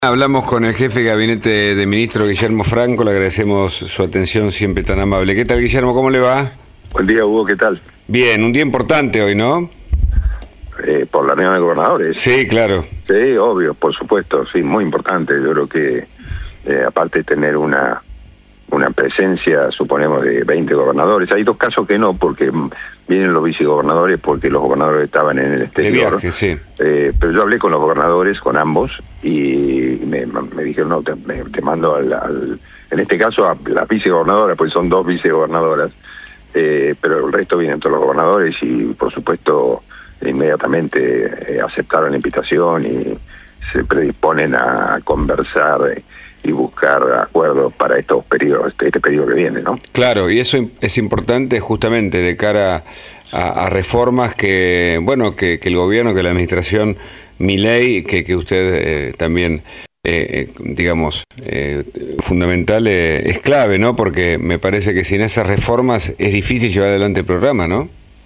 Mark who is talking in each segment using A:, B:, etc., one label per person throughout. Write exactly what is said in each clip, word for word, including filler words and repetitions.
A: Hablamos con el jefe de gabinete de ministro Guillermo Franco, le agradecemos su atención siempre tan amable. ¿Qué tal, Guillermo? ¿Cómo le va?
B: Buen día, Hugo, ¿qué tal?
A: Bien, un día importante hoy, ¿no?
B: Eh, por la reunión de gobernadores.
A: Sí, claro.
B: Sí, obvio, por supuesto, sí, muy importante. Yo creo que eh, aparte de tener una una presencia, suponemos, de veinte gobernadores, hay dos casos que no, porque vienen los vicegobernadores porque los gobernadores estaban en el exterior.
A: De viaje, sí.
B: Eh, pero yo hablé con los gobernadores, con ambos, y me, me dijeron, no, te, me, te mando al, al... En este caso a la vicegobernadora, pues son dos vicegobernadoras, eh, pero el resto vienen todos los gobernadores y, por supuesto, inmediatamente eh, aceptaron la invitación y se predisponen a conversar eh, y buscar acuerdos para estos periodos, este periodo que viene, ¿no? Claro, y eso es importante justamente de cara a, a reformas que, bueno, que, que el gobierno, que la administración Milei, que, que usted eh, también, eh, digamos, eh, fundamental, eh, es clave, ¿no? Porque me parece que sin esas reformas es difícil llevar adelante el programa, ¿no?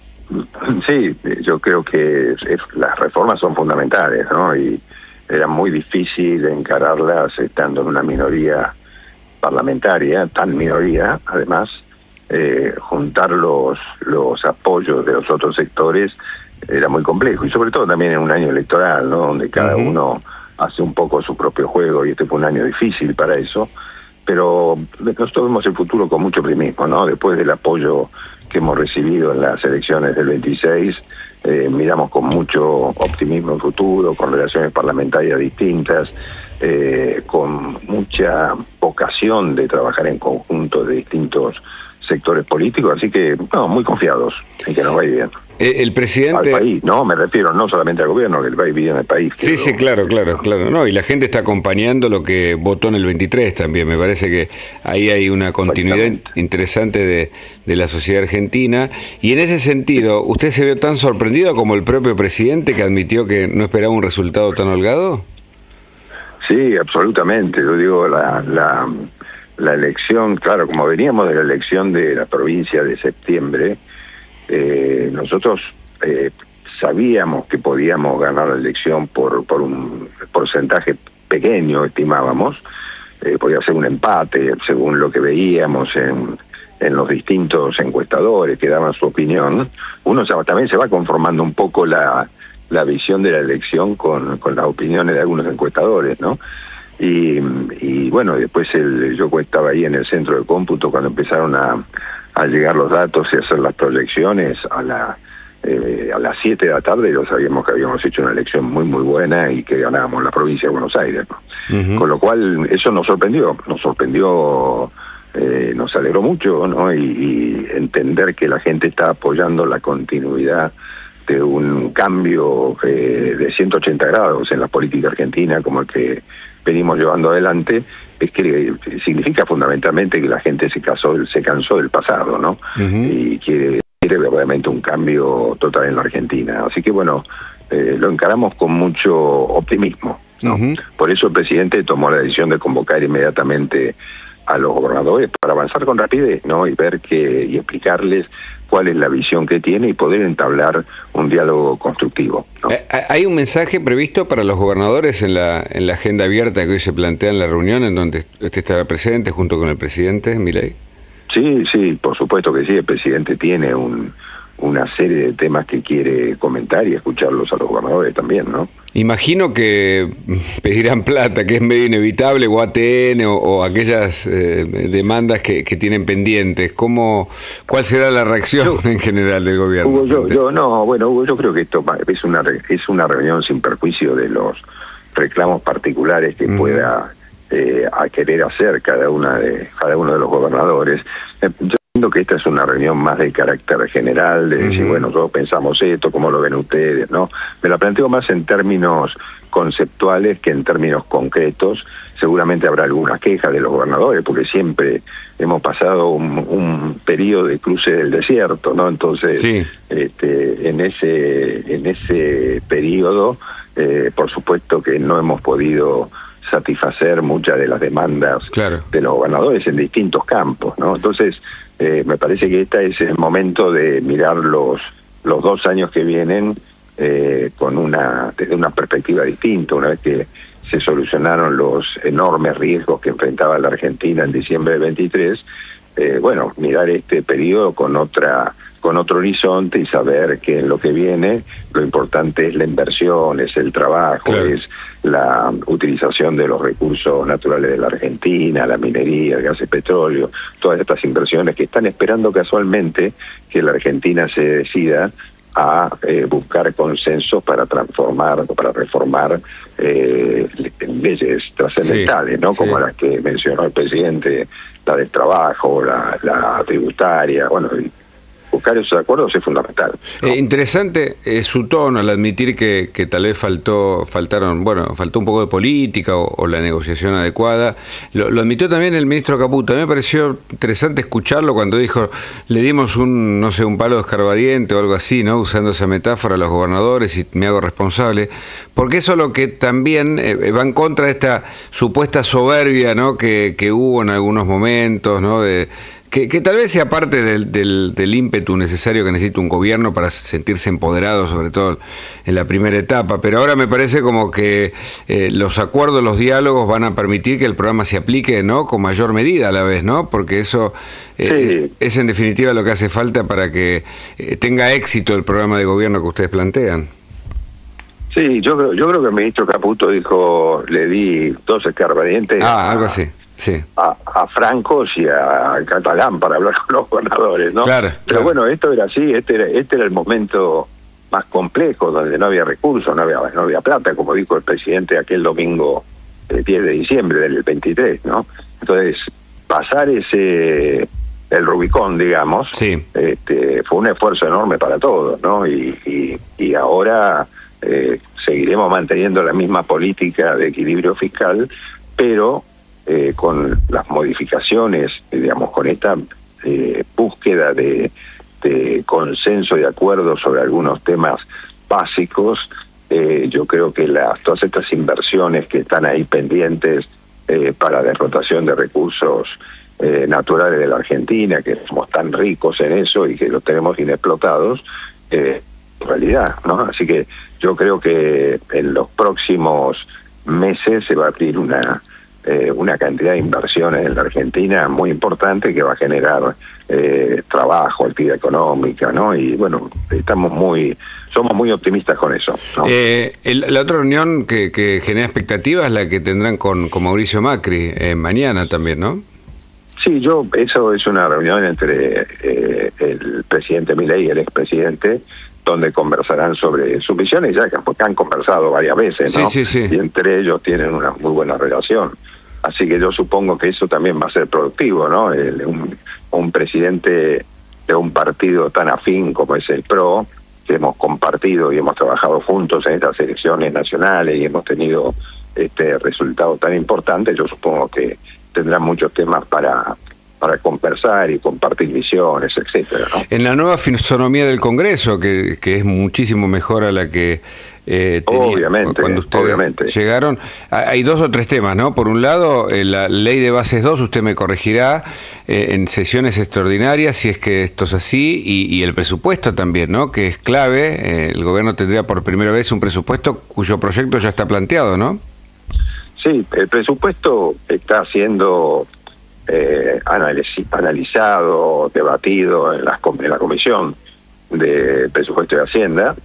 B: Sí, yo creo que es, las reformas son fundamentales, ¿no? Y era muy difícil encararlas estando en una minoría parlamentaria, tan minoría, además, eh, juntar los, los apoyos de los otros sectores era muy complejo, y sobre todo también en un año electoral, ¿no? Donde cada uh-huh. uno hace un poco su propio juego, y este fue un año difícil para eso, pero nosotros vemos el futuro con mucho optimismo, ¿no? Después del apoyo que hemos recibido en las elecciones del veintiséis, Eh, miramos con mucho optimismo el futuro, con relaciones parlamentarias distintas, eh, con mucha vocación de trabajar en conjunto de distintos sectores políticos, así que, no, muy confiados en que nos va a ir bien. Eh, el presidente... Al país, no, me refiero no solamente al gobierno, que va a ir bien al país.
A: Sí, lo... sí, claro, claro, claro. No, y la gente está acompañando lo que votó en el veintitrés también. Me parece que ahí hay una continuidad interesante de, de la sociedad argentina. Y en ese sentido, ¿usted se vio tan sorprendido como el propio presidente, que admitió que no esperaba un resultado tan holgado?
B: Sí, absolutamente. Yo digo, la... la... La elección, claro, como veníamos de la elección de la provincia de septiembre, eh, nosotros eh, sabíamos que podíamos ganar la elección por, por un porcentaje pequeño, estimábamos, eh, podía ser un empate, según lo que veíamos en, en los distintos encuestadores que daban su opinión. Uno también se va conformando un poco la, la visión de la elección con, con las opiniones de algunos encuestadores, ¿no? Y, y bueno, después el, yo estaba ahí en el centro de cómputo cuando empezaron a, a llegar los datos y a hacer las proyecciones a la eh, a las siete de la tarde. Yo sabíamos que habíamos hecho una elección muy muy buena y que ganábamos la provincia de Buenos Aires, ¿no? Uh-huh. Con lo cual eso nos sorprendió, nos sorprendió, eh, nos alegró mucho, ¿no? Y, y entender que la gente está apoyando la continuidad de un cambio eh, de ciento ochenta grados en la política argentina, como el que venimos llevando adelante, es que significa fundamentalmente que la gente se casó, se cansó del pasado, ¿no? Uh-huh. Y quiere, quiere verdaderamente un cambio total en la Argentina. Así que bueno, eh, lo encaramos con mucho optimismo, ¿no? Uh-huh. Por eso el presidente tomó la decisión de convocar inmediatamente a los gobernadores para avanzar con rapidez, ¿no? Y ver que y explicarles cuál es la visión que tiene y poder entablar un diálogo constructivo, ¿no?
A: ¿Hay un mensaje previsto para los gobernadores en la en la agenda abierta que hoy se plantea en la reunión, en donde usted estará presente junto con el presidente Milei?
B: Sí, sí, por supuesto que sí. El presidente tiene un, una serie de temas que quiere comentar y escucharlos a los gobernadores también, ¿no?
A: Imagino que pedirán plata, que es medio inevitable, o A T N, o, o aquellas eh, demandas que, que tienen pendientes. ¿Cómo, ¿Cuál será la reacción en general del gobierno?
B: Hugo, yo, yo, no, bueno, Hugo, yo creo que esto es una, es una reunión sin perjuicio de los reclamos particulares que uh-huh. pueda eh, a querer hacer cada, una de, cada uno de los gobernadores. Eh, yo entiendo que esta es una reunión más de carácter general, de decir, uh-huh. bueno, todos pensamos esto, ¿cómo lo ven ustedes? ¿No? Me la planteo más en términos conceptuales que en términos concretos. Seguramente habrá algunas quejas de los gobernadores, porque siempre hemos pasado un, un periodo de cruce del desierto, ¿no? Entonces, sí. este, en ese en ese periodo, eh, por supuesto que no hemos podido satisfacer muchas de las demandas claro. de los gobernadores en distintos campos, ¿no? Entonces, eh, me parece que este es el momento de mirar los los dos años que vienen eh, con una desde una perspectiva distinta, una vez que se solucionaron los enormes riesgos que enfrentaba la Argentina en diciembre del veintitrés, eh, bueno, mirar este periodo con otra con otro horizonte y saber que en lo que viene lo importante es la inversión, es el trabajo, claro. es la utilización de los recursos naturales de la Argentina, la minería, el gas y petróleo, todas estas inversiones que están esperando casualmente que la Argentina se decida a eh, buscar consensos para transformar o para reformar eh, leyes trascendentales, sí, ¿no? Como sí. las que mencionó el presidente, la del trabajo, la, la tributaria, bueno, y buscar esos acuerdos es fundamental, ¿no?
A: Eh, interesante eh, su tono al admitir que, que tal vez faltó, faltaron, bueno, faltó un poco de política o, o la negociación adecuada. Lo, lo admitió también el ministro Caputo. A mí me pareció interesante escucharlo cuando dijo, le dimos un, no sé, un palo de escarbadiente o algo así, ¿no? Usando esa metáfora a los gobernadores y me hago responsable, porque eso es lo que también eh, va en contra de esta supuesta soberbia, ¿no? Que, que hubo en algunos momentos, ¿no? De Que, que tal vez sea parte del, del, del ímpetu necesario que necesita un gobierno para sentirse empoderado, sobre todo en la primera etapa, pero ahora me parece como que eh, los acuerdos, los diálogos van a permitir que el programa se aplique, ¿no? Con mayor medida a la vez, ¿no? Porque eso eh, sí. es en definitiva lo que hace falta para que eh, tenga éxito el programa de gobierno que ustedes plantean.
B: Sí, yo creo, yo creo que el ministro Caputo dijo, le di dos escarbadientes.
A: Ah, algo así. Sí.
B: A, a Francos y a Catalán para hablar con los gobernadores, ¿no?
A: Claro,
B: Pero
A: claro.
B: bueno, esto era así, este era, este era el momento más complejo, donde no había recursos, no había, no había plata, como dijo el presidente aquel domingo, el diez de diciembre del veintitrés, ¿no? Entonces, pasar ese, el Rubicón, digamos,
A: sí.
B: este, fue un esfuerzo enorme para todos, ¿no? Y, y, y ahora eh, seguiremos manteniendo la misma política de equilibrio fiscal, pero Eh, con las modificaciones, eh, digamos, con esta eh, búsqueda de, de consenso y de acuerdo sobre algunos temas básicos, eh, yo creo que las, todas estas inversiones que están ahí pendientes eh, para derrotación de recursos eh, naturales de la Argentina, que somos tan ricos en eso y que los tenemos inexplotados, eh, en realidad, ¿no? Así que yo creo que en los próximos meses se va a abrir una Eh, una cantidad de inversiones en la Argentina muy importante que va a generar eh, trabajo, actividad económica, ¿no? Y bueno, estamos muy, somos muy optimistas con eso, ¿no?
A: Eh, el, la otra reunión que, que genera expectativas es la que tendrán con, con Mauricio Macri eh, mañana también, ¿no?
B: Sí, yo, eso es una reunión entre eh, el presidente Milei y el expresidente, donde conversarán sobre sus visiones, ya que, porque han conversado varias veces, ¿no?
A: Sí, sí, sí.
B: Y entre ellos tienen una muy buena relación. Así que yo supongo que eso también va a ser productivo, ¿no? El, un, un presidente de un partido tan afín como es el P R O, que hemos compartido y hemos trabajado juntos en estas elecciones nacionales y hemos tenido este resultado tan importante, yo supongo que tendrán muchos temas para para conversar y compartir visiones, etcétera, ¿no?
A: En la nueva fisonomía del Congreso, que, que es muchísimo mejor a la que eh, tenía
B: obviamente,
A: cuando ustedes
B: obviamente.
A: llegaron, hay dos o tres temas, ¿no? Por un lado, eh, la ley de bases dos, usted me corregirá, eh, en sesiones extraordinarias, si es que esto es así, y, y el presupuesto también, ¿no? Que es clave, eh, el gobierno tendría por primera vez un presupuesto cuyo proyecto ya está planteado, ¿no?
B: Sí, el presupuesto está siendo Eh, analizado, debatido en, las, en la Comisión de Presupuesto de Hacienda,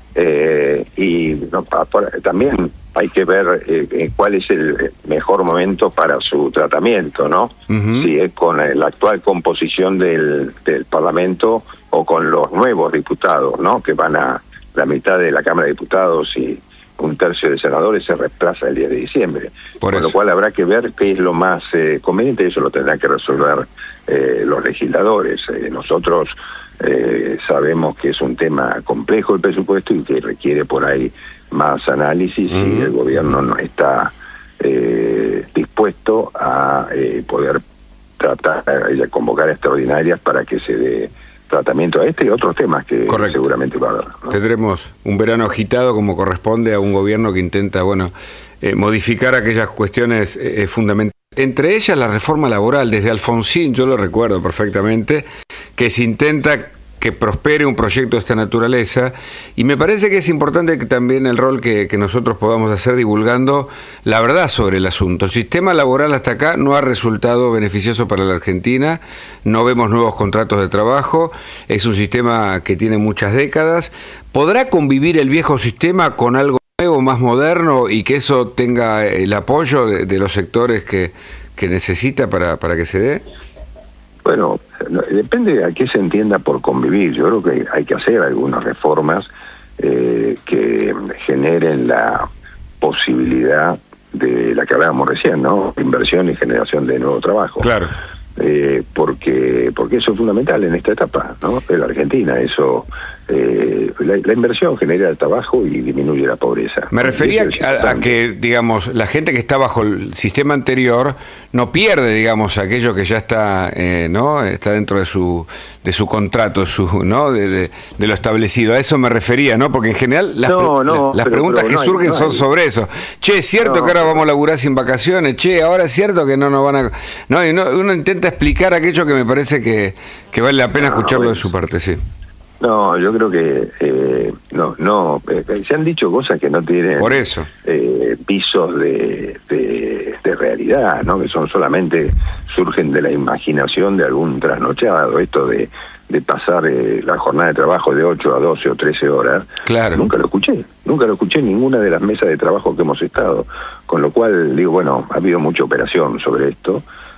B: eh, y no, por, también hay que ver eh, cuál es el mejor momento para su tratamiento, ¿no? Uh-huh. Si es con la actual composición del, del Parlamento o con los nuevos diputados, ¿no? Que van a la mitad de la Cámara de Diputados y un tercio de senadores se reemplaza el diez de diciembre. Por Con lo cual habrá que ver qué es lo más eh, conveniente, y eso lo tendrán que resolver eh, los legisladores. Eh, nosotros eh, sabemos que es un tema complejo el presupuesto y que requiere por ahí más análisis, uh-huh. y el gobierno no está eh, dispuesto a eh, poder tratar de convocar extraordinarias para que se dé tratamiento a este y otros temas que Correcto. seguramente va a haber, ¿no?
A: Tendremos un verano agitado como corresponde a un gobierno que intenta, bueno, eh, modificar aquellas cuestiones eh, fundamentales. Entre ellas la reforma laboral, desde Alfonsín, yo lo recuerdo perfectamente, que se intenta que prospere un proyecto de esta naturaleza, y me parece que es importante que también el rol que, que nosotros podamos hacer divulgando la verdad sobre el asunto. El sistema laboral hasta acá no ha resultado beneficioso para la Argentina, no vemos nuevos contratos de trabajo, es un sistema que tiene muchas décadas. ¿Podrá convivir el viejo sistema con algo nuevo, más moderno, y que eso tenga el apoyo de, de los sectores que, que necesita para, para que se dé?
B: Bueno, depende de a qué se entienda por convivir. Yo creo que hay que hacer algunas reformas eh, que generen la posibilidad de la que hablábamos recién, ¿no? Inversión y generación de nuevo trabajo.
A: Claro.
B: Eh, porque porque eso es fundamental en esta etapa, ¿no? En la Argentina, eso eh, la, la inversión genera el trabajo y disminuye la pobreza.
A: Me refería a, a que, digamos, la gente que está bajo el sistema anterior no pierde, digamos, aquello que ya está, eh, ¿no? Está dentro de su de su contrato, su, ¿no? De, de, de lo establecido. A eso me refería, ¿no? Porque en general las,
B: no, no,
A: las
B: pero,
A: preguntas
B: pero
A: que
B: no hay,
A: surgen
B: no
A: son
B: hay.
A: sobre eso. Che, ¿es cierto
B: no,
A: que ahora
B: pero...
A: vamos a laburar sin vacaciones? Che, ahora es cierto que no nos van a... No, y no, uno intenta explicar aquello que me parece que, que vale la pena no, escucharlo bueno. de su parte, sí.
B: No, yo creo que eh, no, no, eh, se han dicho cosas que no tienen
A: por eso
B: eh, pisos de, de, de realidad, ¿no? Que son solamente surgen de la imaginación de algún trasnochado. Esto de, de pasar eh, la jornada de trabajo de ocho a doce o trece horas,
A: claro.
B: Nunca lo escuché, nunca lo escuché en ninguna de las mesas de trabajo que hemos estado. Con lo cual digo, bueno, ha habido mucha operación sobre esto.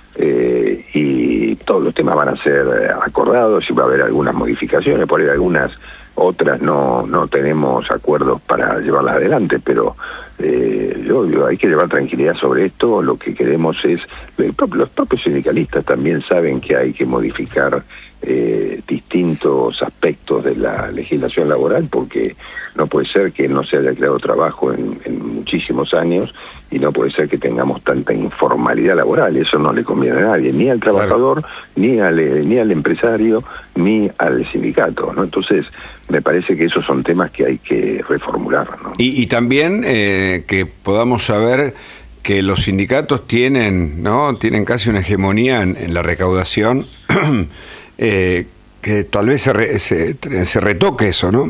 B: Eh, y todos los temas van a ser acordados y va a haber algunas modificaciones, por ahí algunas otras no no tenemos acuerdos para llevarlas adelante, pero eh, yo, yo hay que llevar tranquilidad sobre esto. Lo que queremos es, los propios sindicalistas también saben que hay que modificar eh, distintos aspectos de la legislación laboral, porque no puede ser que no se haya creado trabajo en, en muchísimos años, y no puede ser que tengamos tanta informalidad laboral. Eso no le conviene a nadie, ni al trabajador, claro. ni al ni al empresario, ni al sindicato, ¿no? Entonces, me parece que esos son temas que hay que reformular, ¿no?
A: Y, y también eh, que podamos saber que los sindicatos tienen, ¿no? Tienen casi una hegemonía en, en la recaudación, eh, que tal vez se, re, se, se retoque eso, ¿no?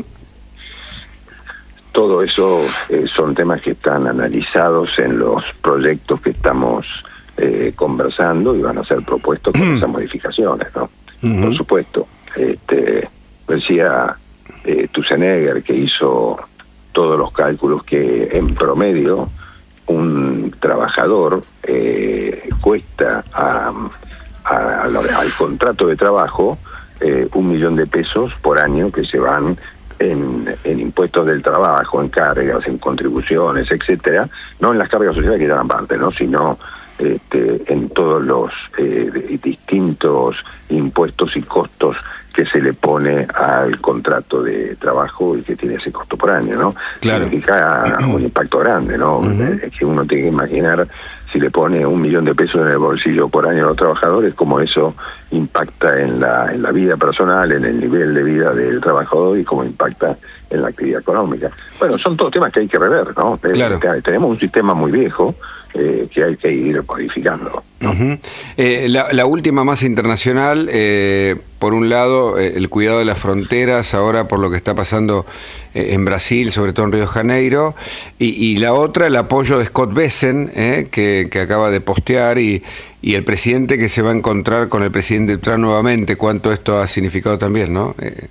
B: Todo eso eh, son temas que están analizados en los proyectos que estamos eh, conversando y van a ser propuestos con esas modificaciones, ¿no? Uh-huh. Por supuesto. Este, decía eh, Tusenegger, que hizo todos los cálculos, que en promedio un trabajador eh, cuesta a, a, a, al contrato de trabajo eh, un millón de pesos por año que se van En, en impuestos del trabajo, en cargas, en contribuciones, etcétera, no en las cargas sociales que llevan parte, no, sino este, en todos los eh, distintos impuestos y costos que se le pone al contrato de trabajo y que tiene ese costo por año, ¿no?
A: Claro.
B: Significa un impacto grande, ¿no? Uh-huh. Es que uno tiene que imaginar, si le pone un millón de pesos en el bolsillo por año a los trabajadores, cómo eso impacta en la en la vida personal, en el nivel de vida del trabajador y cómo impacta en la actividad económica. Bueno, son todos temas que hay que rever, ¿no?
A: Claro.
B: Tenemos un sistema muy viejo eh, que hay que ir modificando, ¿no?
A: Uh-huh. eh, la, la última más internacional, eh, por un lado, eh, el cuidado de las fronteras, ahora por lo que está pasando eh, en Brasil, sobre todo en Río de Janeiro, y, y la otra, el apoyo de Scott Bessent, eh, que, que acaba de postear, y, y el presidente que se va a encontrar con el presidente Trump nuevamente. ¿Cuánto esto ha significado también, no? Eh,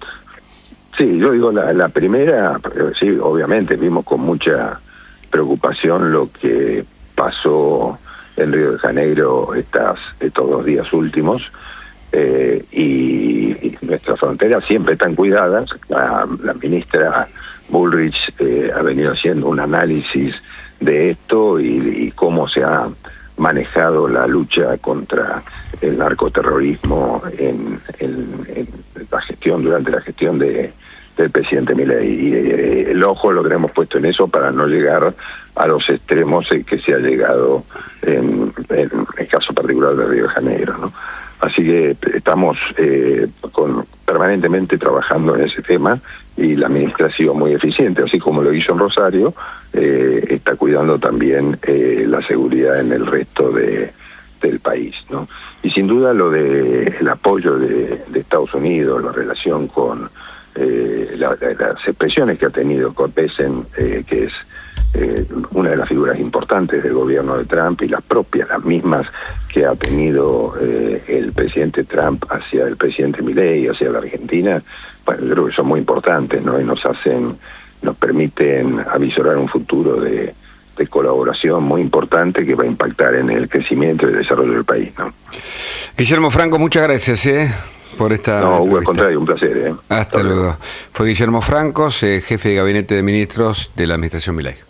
B: Sí, yo digo, la, la primera, sí, obviamente vimos con mucha preocupación lo que pasó en Río de Janeiro estas, estos dos días últimos, eh, y, y nuestras fronteras siempre están cuidadas. La, la ministra Bullrich eh, ha venido haciendo un análisis de esto y, y cómo se ha manejado la lucha contra el narcoterrorismo en, en, en la gestión, durante la gestión de del presidente Milei, y eh, el ojo lo que hemos puesto en eso para no llegar a los extremos en que se ha llegado en, en el caso particular de Río de Janeiro, ¿no? Así que estamos eh, con, permanentemente trabajando en ese tema, y la ministra ha sido muy eficiente, así como lo hizo en Rosario, eh, está cuidando también eh, la seguridad en el resto de del país, ¿no? Y sin duda lo de el apoyo de, de Estados Unidos, la relación con eh, la, la, las expresiones que ha tenido Cortesen, eh, que es eh, una de las figuras importantes del gobierno de Trump, y las propias, las mismas que ha tenido eh, el presidente Trump hacia el presidente Milei, hacia la Argentina, bueno, yo creo que son muy importantes, ¿no? Y nos hacen, nos permiten avisorar un futuro de de colaboración muy importante que va a impactar en el crecimiento y el desarrollo del país, ¿no?
A: Guillermo Franco, muchas gracias ¿eh? por esta
B: No, Hugo,
A: entrevista.
B: al contrario, un placer. ¿eh?
A: Hasta, Hasta luego. luego. Fue Guillermo Francos, eh, jefe de Gabinete de Ministros de la Administración Milei.